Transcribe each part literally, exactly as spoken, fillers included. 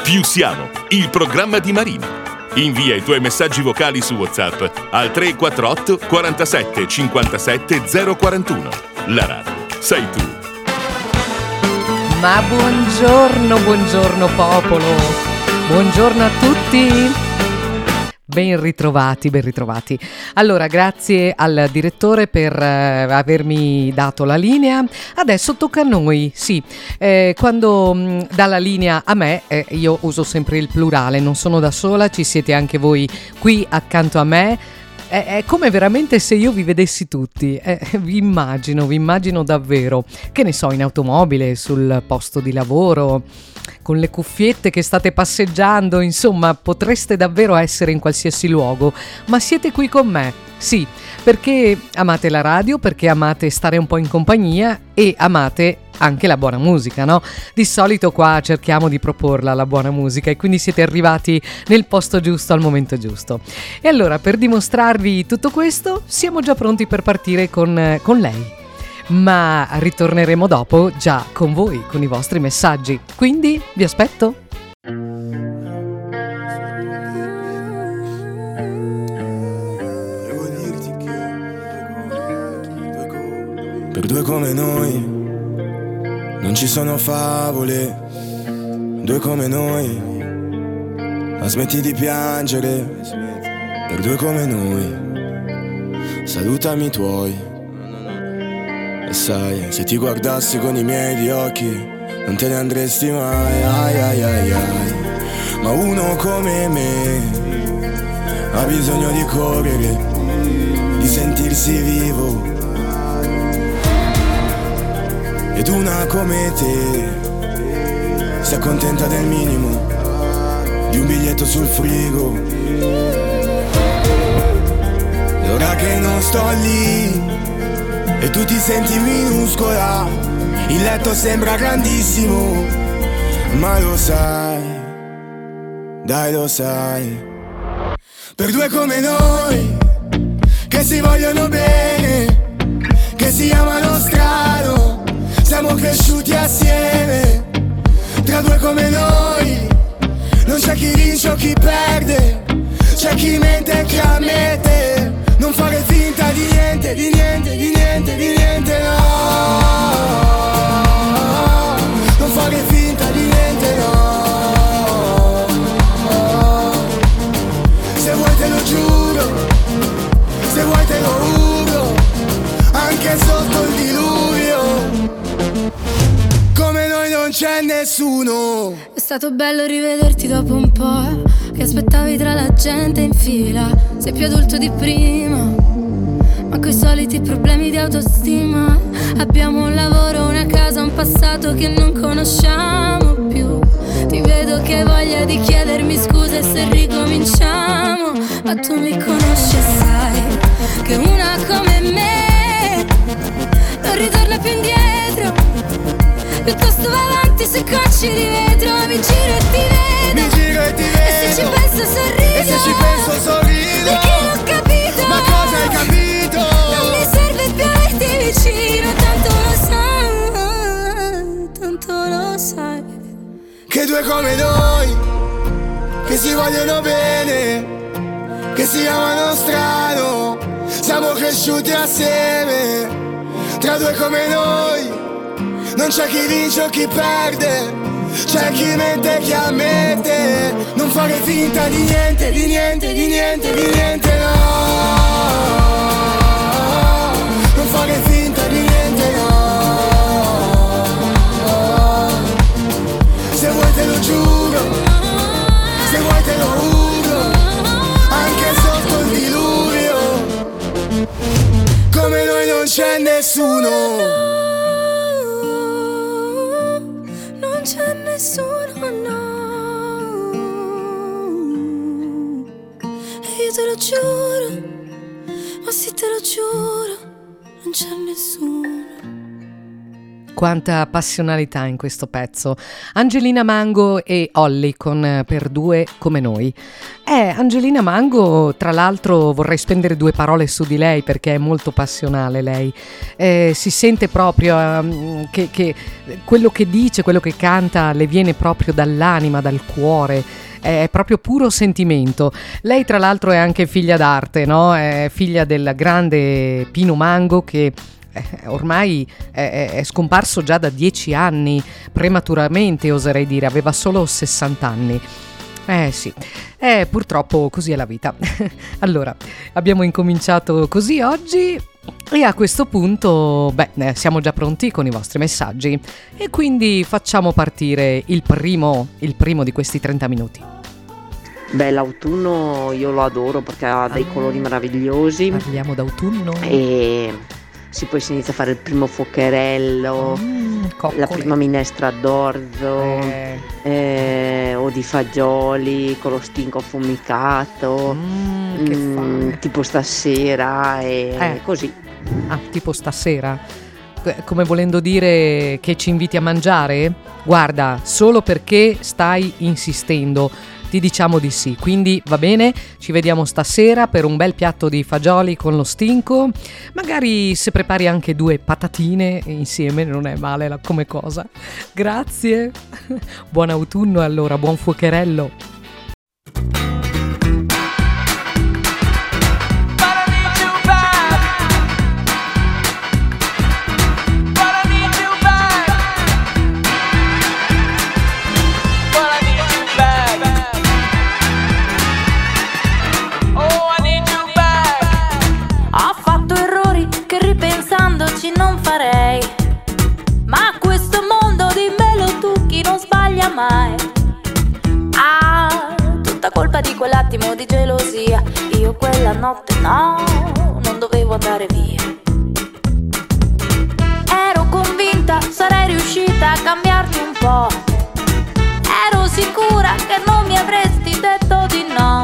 Più siamo, il programma di Marina. Invia i tuoi messaggi vocali su WhatsApp al tre quattro otto quarantasette cinquantasette zero quarantuno. La radio sei tu. Ma buongiorno, buongiorno popolo. Buongiorno a tutti. Ben ritrovati, ben ritrovati. Allora, grazie al direttore per eh, avermi dato la linea. Adesso tocca a noi, sì. Eh, quando mh, dà la linea a me, eh, io uso sempre il plurale, non sono da sola, ci siete anche voi qui accanto a me. È, è come veramente se io vi vedessi tutti, eh, vi immagino, vi immagino davvero, che ne so, in automobile, sul posto di lavoro, con le cuffiette che state passeggiando, insomma potreste davvero essere in qualsiasi luogo, ma siete qui con me, sì, perché amate la radio, perché amate stare un po' in compagnia e amate anche la buona musica, no? Di solito qua cerchiamo di proporla la buona musica e quindi siete arrivati nel posto giusto al momento giusto. E allora, per dimostrarvi tutto questo, siamo già pronti per partire con, con lei. Ma ritorneremo dopo già con voi, con i vostri messaggi. Quindi vi aspetto. Per due come noi non ci sono favole, due come noi, ma smetti di piangere. Per due come noi, salutami i tuoi. E sai, se ti guardassi con i miei di occhi non te ne andresti mai, ai ai ai ai. Ma uno come me ha bisogno di correre, di sentirsi vivo. Ed una come te si accontenta del minimo, di un biglietto sul frigo. E ora che non sto lì e tu ti senti minuscola, il letto sembra grandissimo, ma lo sai, dai lo sai. Per due come noi, che si vogliono bene, che si amano strano, siamo cresciuti assieme. Tra due come noi, non c'è chi vince o chi perde, c'è chi mente e chi ammette. Non fare finta di niente, di niente, di niente, di niente, no. Non fare finta di niente, no. Se vuoi te lo giuro, se vuoi te lo giuro, anche sotto il diluvio, come noi non c'è nessuno. È stato bello rivederti dopo un po', che aspettavi tra la gente in fila. Sei più adulto di prima, ma coi soliti problemi di autostima. Abbiamo un lavoro, una casa, un passato che non conosciamo più. Ti vedo che hai voglia di chiedermi scusa se ricominciamo, ma tu mi conosci e sai che una come me non ritorna più indietro, piuttosto va avanti sui cocci di vetro. Mi giro e ti vedo, mi giro e ti vedo, e se ci penso sorrido, e se ci penso sorrido, perché ho capito, ma cosa hai capito? Non mi serve più averti vicino, tanto lo sai, tanto lo sai. Che due come noi, che si vogliono bene, che si amano strano, siamo cresciuti assieme. Tra due come noi, non c'è chi vince o chi perde, c'è chi mente e chi ammette. Non fare finta di niente, di niente, di niente, di niente, no. Non fare finta di niente, no. Se vuoi te lo giuro, se vuoi te lo giuro, anche sotto il diluvio, come noi non c'è nessuno. C'è nessuno, no. E io te lo giuro, ma sì te lo giuro, non c'è nessuno. Quanta passionalità in questo pezzo. Angelina Mango e Olly con Per due come noi. Eh, Angelina Mango, tra l'altro vorrei spendere due parole su di lei perché è molto passionale lei. Eh, si sente proprio um, che, che quello che dice, quello che canta le viene proprio dall'anima, dal cuore. È proprio puro sentimento. Lei tra l'altro è anche figlia d'arte, no? È figlia del grande Pino Mango che ormai è, è scomparso già da dieci anni, prematuramente oserei dire, aveva solo sessanta anni. Eh sì, eh, purtroppo così è la vita. Allora, abbiamo incominciato così oggi e a questo punto, beh, siamo già pronti con i vostri messaggi e quindi facciamo partire il primo, il primo di questi trenta minuti. Beh, l'autunno io lo adoro perché ha dei colori meravigliosi. Parliamo d'autunno. E sì, poi si inizia a fare il primo fuocherello, mm, la prima minestra d'orzo eh. Eh, o di fagioli con lo stinco affumicato, mm, che mm, tipo stasera e eh. così. Ah, tipo stasera? Come volendo dire che ci inviti a mangiare? Guarda, solo perché stai insistendo ti diciamo di sì, quindi va bene, ci vediamo stasera per un bel piatto di fagioli con lo stinco, magari se prepari anche due patatine insieme non è male la, come cosa. Grazie, buon autunno allora, buon fuocherello. Non farei, ma questo mondo dimmelo tu, chi non sbaglia mai. Ah, tutta colpa di quell'attimo di gelosia. Io quella notte no, non dovevo andare via. Ero convinta sarei riuscita a cambiarti un po'. Ero sicura che non mi avresti detto di no.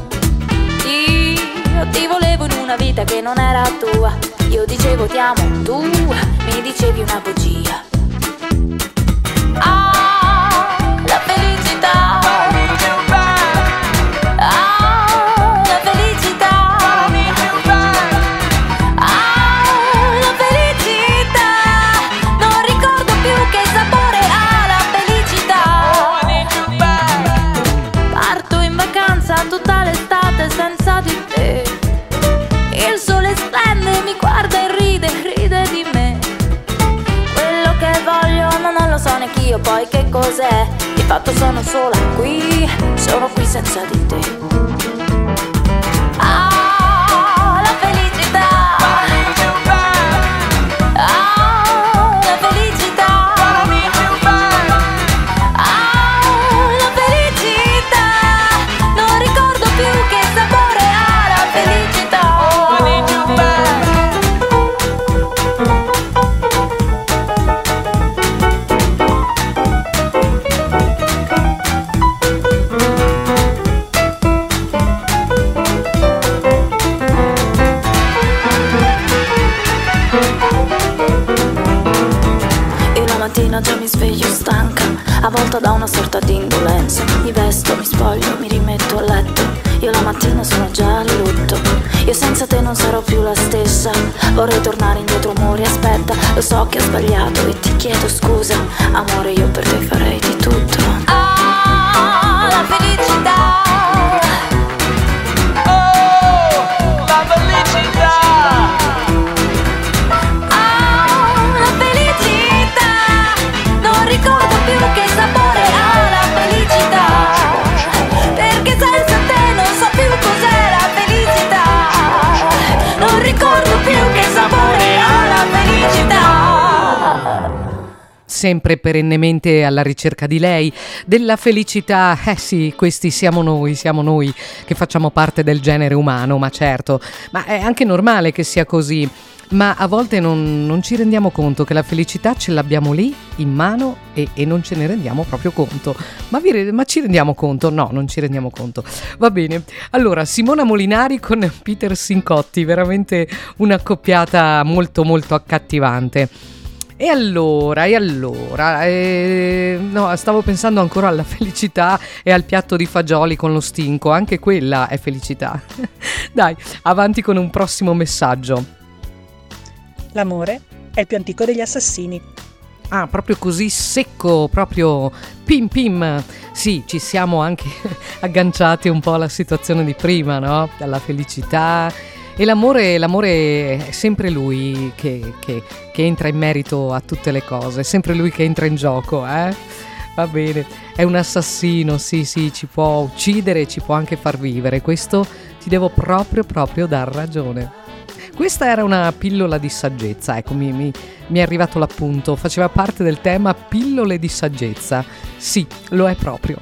Io ti volevo in una vita che non era tua. Io dicevo ti amo, tu mi dicevi una bugia. Ah, la felicità. Ah, la felicità. Ah, la felicità. Non ricordo più che sapore ha la felicità. Parto in vacanza tutta l'estate senza di te. Il sole splende, mi guarda e ride, ride di me. Quello che voglio ma non lo so neanch'io poi che cos'è. Di fatto sono sola qui, sono qui senza di te. Ah, la felicità. Ah, la felicità. Ah, la felicità. Non ricordo più che sapore ha la felicità. Già mi sveglio stanca, avvolta da una sorta di indolenza. Mi vesto, mi spoglio, mi rimetto a letto. Io la mattina sono già a lutto. Io senza te non sarò più la stessa. Vorrei tornare indietro, amore, aspetta. Lo so che ho sbagliato e ti chiedo scusa. Amore, io per te farei di tutto. Ah, la felicità. Oh, la felicità. Ricordo più che sapore ha la felicità. Perché senza te non so più cos'è la felicità. Non ricordo più che sapore ha la felicità. Sempre perennemente alla ricerca di lei, della felicità. Eh sì, questi siamo noi, siamo noi che facciamo parte del genere umano, ma certo, ma è anche normale che sia così. Ma a volte non, non ci rendiamo conto che la felicità ce l'abbiamo lì in mano e, e non ce ne rendiamo proprio conto. Ma, vi, ma ci rendiamo conto? No, non ci rendiamo conto. Va bene. Allora, Simona Molinari con Peter Sincotti, veramente una coppiata molto molto accattivante. E allora, e allora, eh, no, stavo pensando ancora alla felicità e al piatto di fagioli con lo stinco, anche quella è felicità. Dai, avanti con un prossimo messaggio. L'amore è il più antico degli assassini. Ah, proprio così secco, proprio pim pim. Sì, ci siamo anche agganciati un po' alla situazione di prima, no? Alla felicità. E l'amore, l'amore è sempre lui che, che, che entra in merito a tutte le cose, è sempre lui che entra in gioco, eh? Va bene, è un assassino, sì sì, ci può uccidere, ci può anche far vivere, questo ti devo proprio proprio dar ragione. Questa era una pillola di saggezza, ecco, mi, mi, mi è arrivato l'appunto, faceva parte del tema pillole di saggezza, sì, lo è proprio.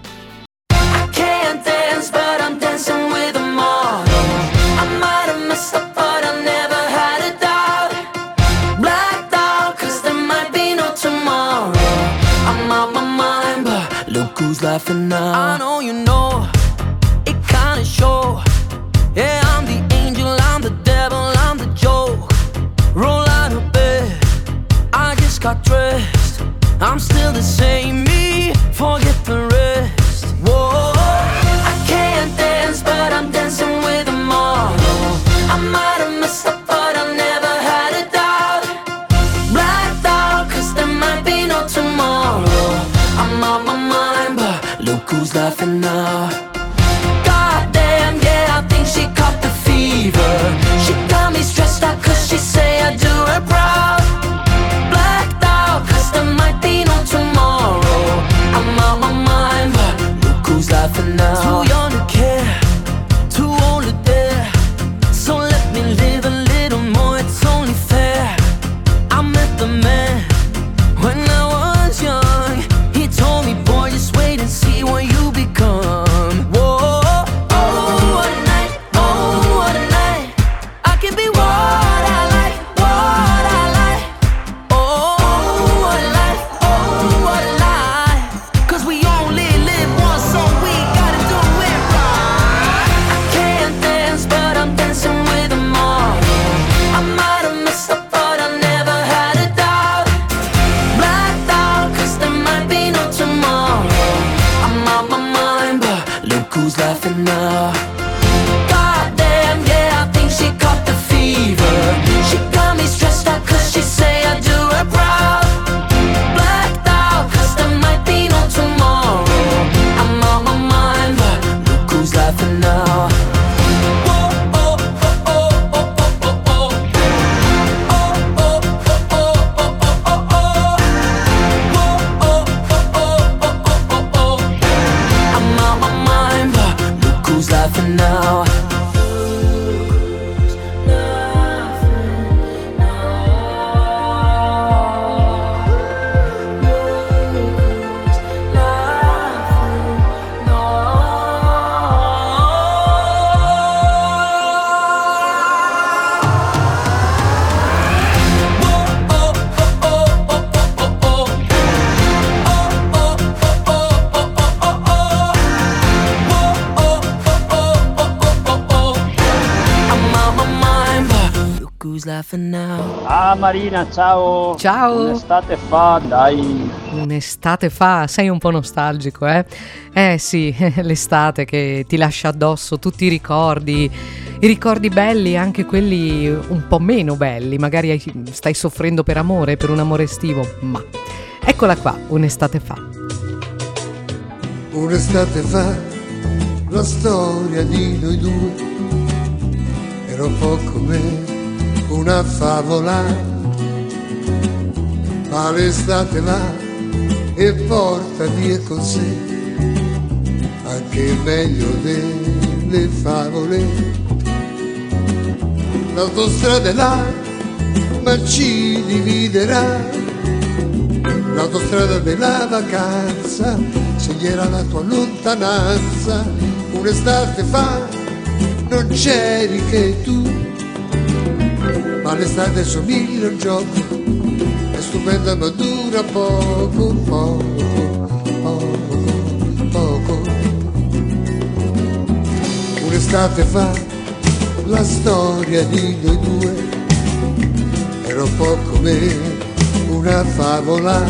Who's laughing now? I know you know it kinda show. Yeah, I'm the angel, I'm the devil, I'm the joke. Roll out of bed, I just got dressed. I'm still the same me, forget the rest. Whoa, I can't dance, but I'm dancing with a model. I might have messed up, but I never had a doubt. Blacked out, cause there might be no tomorrow. I'm on my mind, but look who's laughing now. Goddamn, yeah, I think she caught the fever. She got me stressed out cause she say I do her proud. Blacked out cause there might be no tomorrow. I'm on my mind, but look who's laughing now. Too young to care, too old to dare. So let me live a little more, it's only fair. I met the man when I was young. He told me, boy, just wait and see what you become. Whoa, oh, what a night, oh, what a night. I can be what I like, what I like. Oh, what a life, oh, what a life. Cause we only live once, so we gotta do it right. I can't dance, but I'm dancing with a model. I might have messed up, but I never had a doubt. Blacked out, cause there might be no tomorrow. I'm on my mind, but look who's laughing now. Goddamn, yeah, I think she caught the fever. She got me stressed out cause she say I do her proud. Blacked out, cause there might be no tomorrow. I'm on my mind, but look who's laughing now. Whoa, oh, oh, oh, oh, oh, oh, oh. Oh, oh, oh, oh, oh, oh, oh. Whoa, oh, oh, oh, oh, oh, oh. I'm on my mind, but look who's laughing now. Who's laughing now? Ah Marina, ciao! Ciao! Un'estate fa, dai! Un'estate fa, sei un po' nostalgico, eh? Eh sì, l'estate che ti lascia addosso tutti i ricordi, i ricordi belli, anche quelli un po' meno belli, magari stai soffrendo per amore, per un amore estivo, ma eccola qua, un'estate fa. Un'estate fa, la storia di noi due era un po' come una favola, ma l'estate va e porta via con sé anche il meglio delle favole. L'autostrada è là, ma ci dividerà. L'autostrada della vacanza sceglierà la tua lontananza. Un'estate fa non c'eri che tu, ma l'estate somiglia a un gioco, è stupenda ma dura poco, poco, poco, poco. Un'estate fa, la storia di noi due era un po' come una favola,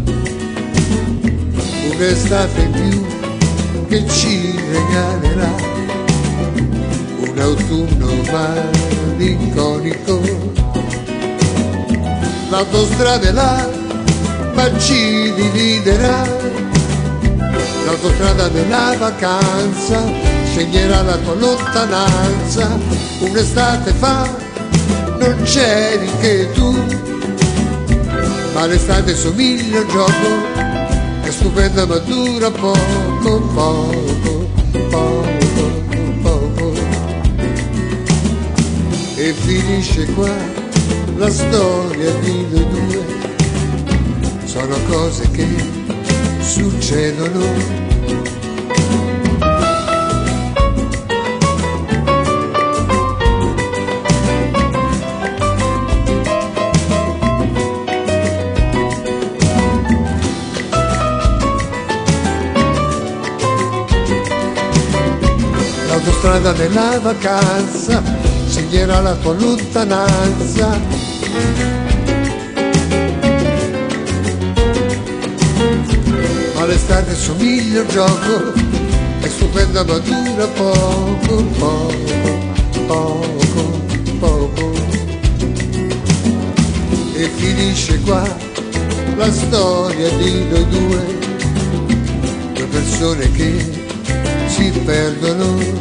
un'estate in più che ci regalerà un autunno malinconico. L'autostrada è là, ma ci dividerà, l'autostrada della vacanza segnerà la tua lontananza. Un'estate fa non c'eri che tu, ma l'estate somiglia a un gioco, è stupenda ma dura poco, poco, poco, poco. E finisce qua la storia di noi due, sono cose che succedono. L'autostrada della vacanza segnerà la tua lontananza. Ma l'estate somiglia a un gioco, è stupenda ma dura poco, poco, poco, poco. E finisce qua la storia di noi due, due persone che si perdono.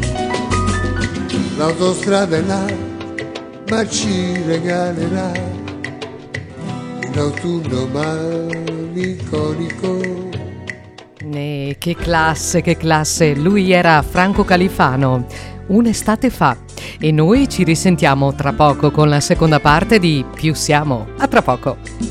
L'autostrada è là, ma ci regalerà un autunno malinconico. Eh, che classe, che classe. Lui era Franco Califano, un'estate fa. E noi ci risentiamo tra poco con la seconda parte di Più siamo. A tra poco.